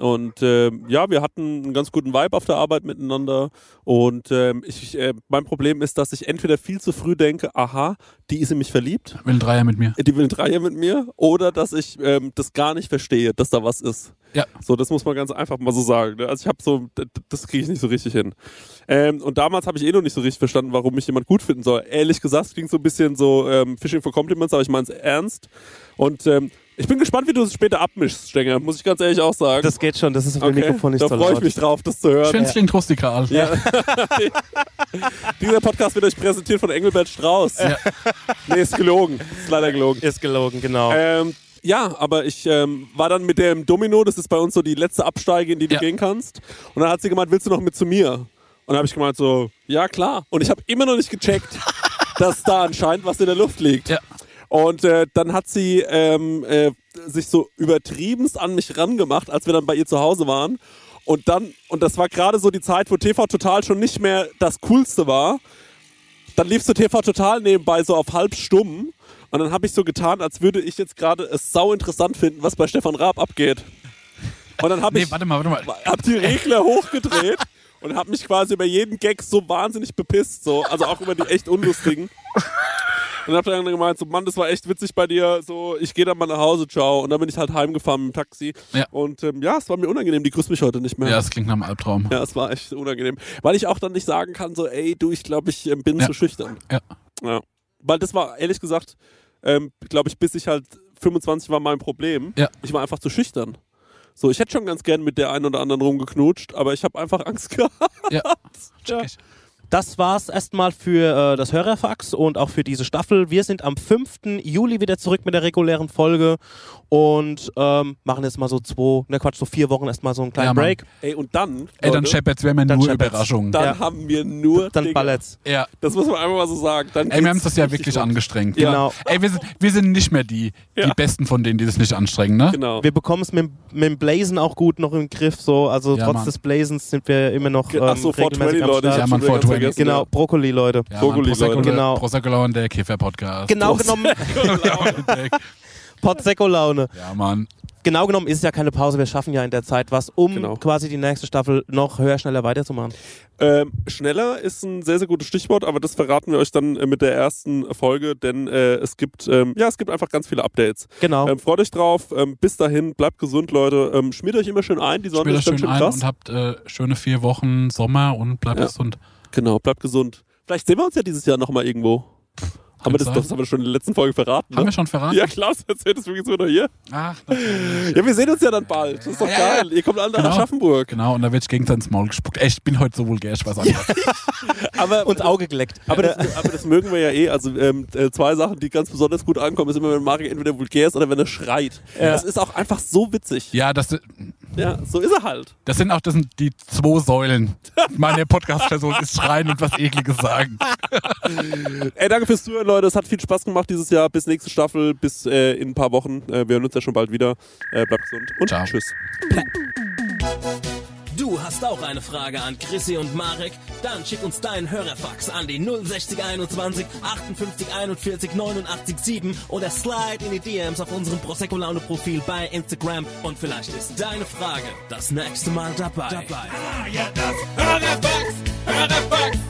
[SPEAKER 2] hatten einen ganz guten Vibe auf der Arbeit miteinander und mein Problem ist, dass ich entweder viel zu früh denke, aha, die ist in mich verliebt.
[SPEAKER 3] Will ein Dreier mit mir.
[SPEAKER 2] Die will ein Dreier mit mir oder dass ich das gar nicht verstehe, dass da was ist.
[SPEAKER 3] Ja.
[SPEAKER 2] So, das muss man ganz einfach mal so sagen. Ne? Also ich habe so, das kriege ich nicht so richtig hin. Und damals habe ich noch nicht so richtig verstanden, warum mich jemand gut finden soll. Ehrlich gesagt, es klingt so ein bisschen so Fishing for Compliments, aber ich meine es ernst. Und ich bin gespannt, wie du es später abmischst, Stenger, muss ich ganz ehrlich auch sagen.
[SPEAKER 4] Das geht schon, das ist auf dem Mikrofon nicht so laut.
[SPEAKER 2] Da freue ich mich drauf, das zu hören.
[SPEAKER 3] Ich finde es klingt rustikal.
[SPEAKER 2] Ja. Dieser Podcast wird euch präsentiert von Engelbert Strauß. Ja. Nee, ist gelogen. Ist leider gelogen.
[SPEAKER 4] Ist gelogen, genau.
[SPEAKER 2] Ja, aber ich war dann mit dem Domino, das ist bei uns so die letzte Absteige, in die du gehen kannst. Und dann hat sie gemeint, willst du noch mit zu mir? Und dann habe ich gemeint so, ja klar. Und ich habe immer noch nicht gecheckt, dass da anscheinend was in der Luft liegt. Ja. Und dann hat sie sich so übertriebenst an mich rangemacht, als wir dann bei ihr zu Hause waren. Und das war gerade so die Zeit, wo TV Total schon nicht mehr das Coolste war. Dann lief so TV Total nebenbei so auf halb stumm. Und dann habe ich so getan, als würde ich jetzt gerade es sau interessant finden, was bei Stefan Raab abgeht. Und dann habe
[SPEAKER 3] Nee,
[SPEAKER 2] ich
[SPEAKER 3] warte mal.
[SPEAKER 2] hab die Regler hochgedreht und habe mich quasi über jeden Gag so wahnsinnig bepisst. So. Also auch über die echt unlustigen. Und hab dann gemeint, so, Mann, das war echt witzig bei dir, so, ich gehe dann mal nach Hause, ciao. Und dann bin ich halt heimgefahren mit dem Taxi.
[SPEAKER 3] Ja.
[SPEAKER 2] Und ja, es war mir unangenehm, die grüßt mich heute nicht mehr.
[SPEAKER 3] Ja, es klingt nach einem Albtraum.
[SPEAKER 2] Ja, es war echt unangenehm. Weil ich auch dann nicht sagen kann, so, ey, du, ich glaube, ich bin zu schüchtern.
[SPEAKER 3] Ja.
[SPEAKER 2] Weil das war, ehrlich gesagt, glaube ich, bis ich halt 25 war mein Problem.
[SPEAKER 3] Ja.
[SPEAKER 2] Ich war einfach zu schüchtern. So, ich hätte schon ganz gern mit der einen oder anderen rumgeknutscht, aber ich habe einfach Angst gehabt.
[SPEAKER 3] Ja.
[SPEAKER 2] Ja.
[SPEAKER 4] Das war's erstmal für das Hörerfax und auch für diese Staffel. Wir sind am 5. Juli wieder zurück mit der regulären Folge und machen jetzt mal so 4 Wochen erstmal so einen kleinen Break.
[SPEAKER 2] Ey, und dann,
[SPEAKER 3] Ey, dann
[SPEAKER 2] Leute,
[SPEAKER 3] scheppert's, wir haben ja
[SPEAKER 4] Dann
[SPEAKER 3] nur
[SPEAKER 4] scheppert's.
[SPEAKER 3] Überraschungen.
[SPEAKER 2] dann haben wir nur
[SPEAKER 4] Dann
[SPEAKER 2] Dinge.
[SPEAKER 4] ballert's.
[SPEAKER 3] Ja.
[SPEAKER 2] Das muss man einfach mal so sagen. Dann
[SPEAKER 3] Ey, wir haben
[SPEAKER 2] geht's
[SPEAKER 3] das ja
[SPEAKER 2] richtig
[SPEAKER 3] wirklich
[SPEAKER 2] rund.
[SPEAKER 3] angestrengt.
[SPEAKER 2] Ja.
[SPEAKER 4] Genau.
[SPEAKER 3] Ey, wir sind nicht mehr die Besten von denen, die das nicht anstrengen, ne?
[SPEAKER 2] Genau.
[SPEAKER 4] Wir bekommen es mit dem Blazen auch gut noch im Griff. So. Also
[SPEAKER 3] Ja,
[SPEAKER 4] trotz
[SPEAKER 3] Mann.
[SPEAKER 4] des Blazens sind wir immer noch
[SPEAKER 2] Ach so,
[SPEAKER 4] regelmäßig
[SPEAKER 2] 420,
[SPEAKER 4] am
[SPEAKER 2] Leute.
[SPEAKER 4] Start.
[SPEAKER 2] Ich
[SPEAKER 3] Ja,
[SPEAKER 2] hab
[SPEAKER 3] Mann,
[SPEAKER 2] schon wieder ganz
[SPEAKER 3] 420.
[SPEAKER 2] vergessen,
[SPEAKER 4] Genau, Brokkoli, Leute.
[SPEAKER 3] Ja,
[SPEAKER 2] Brokkoli, Leute.
[SPEAKER 4] Genau.
[SPEAKER 3] Prosecco-Laune, der Käfer-Podcast.
[SPEAKER 4] Genau genommen, Potsecco-Laune.
[SPEAKER 3] Ja, Mann.
[SPEAKER 4] Genau genommen ist es ja keine Pause. Wir schaffen ja in der Zeit was, um
[SPEAKER 2] Genau.
[SPEAKER 4] quasi die nächste Staffel noch höher, schneller weiterzumachen.
[SPEAKER 2] Schneller ist ein sehr, sehr gutes Stichwort, aber das verraten wir euch dann mit der ersten Folge, denn es gibt einfach ganz viele Updates.
[SPEAKER 4] Genau.
[SPEAKER 2] Freut euch drauf. Bis dahin, bleibt gesund, Leute. Schmiert euch immer schön ein. Die Sonne
[SPEAKER 3] Spielt
[SPEAKER 2] ist
[SPEAKER 3] euch
[SPEAKER 2] dann
[SPEAKER 3] schön
[SPEAKER 2] schon
[SPEAKER 3] ein
[SPEAKER 2] krass.
[SPEAKER 3] und habt schöne 4 Wochen Sommer und bleibt
[SPEAKER 2] Ja.
[SPEAKER 3] gesund.
[SPEAKER 2] Genau, bleibt gesund. Vielleicht sehen wir uns ja dieses Jahr nochmal irgendwo. Haben wir das
[SPEAKER 3] sein.
[SPEAKER 2] haben wir schon in der letzten Folge verraten.
[SPEAKER 3] Haben
[SPEAKER 2] Ne?
[SPEAKER 3] wir schon verraten?
[SPEAKER 2] Ja, Klaus erzählt es übrigens wieder hier.
[SPEAKER 3] Ach, natürlich.
[SPEAKER 2] Ja, wir sehen uns ja dann bald. Das ist doch
[SPEAKER 3] Ja.
[SPEAKER 2] geil. Ihr kommt alle nach
[SPEAKER 3] Genau.
[SPEAKER 2] Aschaffenburg.
[SPEAKER 3] Genau, und da wird ich gegen sein Maul gespuckt. Ey, ich bin heute so vulgär, ich weiß auch nicht.
[SPEAKER 2] Aber
[SPEAKER 4] Uns Auge geleckt.
[SPEAKER 2] Aber das mögen wir ja eh. Also 2 Sachen, die ganz besonders gut ankommen, ist immer, wenn Mario entweder vulgär ist oder wenn er schreit.
[SPEAKER 4] Ja.
[SPEAKER 2] Das ist auch einfach so witzig.
[SPEAKER 3] Ja, das
[SPEAKER 2] So ist er halt.
[SPEAKER 3] sind die 2 Säulen meiner Podcast-Person, ist schreien und was Ekliges sagen.
[SPEAKER 2] Ey, danke fürs Zuhören, Leute. Es hat viel Spaß gemacht dieses Jahr. Bis nächste Staffel, bis in ein paar Wochen. Wir hören uns ja schon bald wieder. Bleibt gesund und
[SPEAKER 3] Ciao.
[SPEAKER 2] tschüss.
[SPEAKER 6] Du hast auch eine Frage an Chrissy und Marek? Dann schick uns deinen Hörerfax an die 06021 58 41 89 7 oder slide in die DMs auf unserem Prosecco-Laune-Profil bei Instagram und vielleicht ist deine Frage das nächste Mal dabei.
[SPEAKER 1] Ja, das Hörerfax, Hörerfax.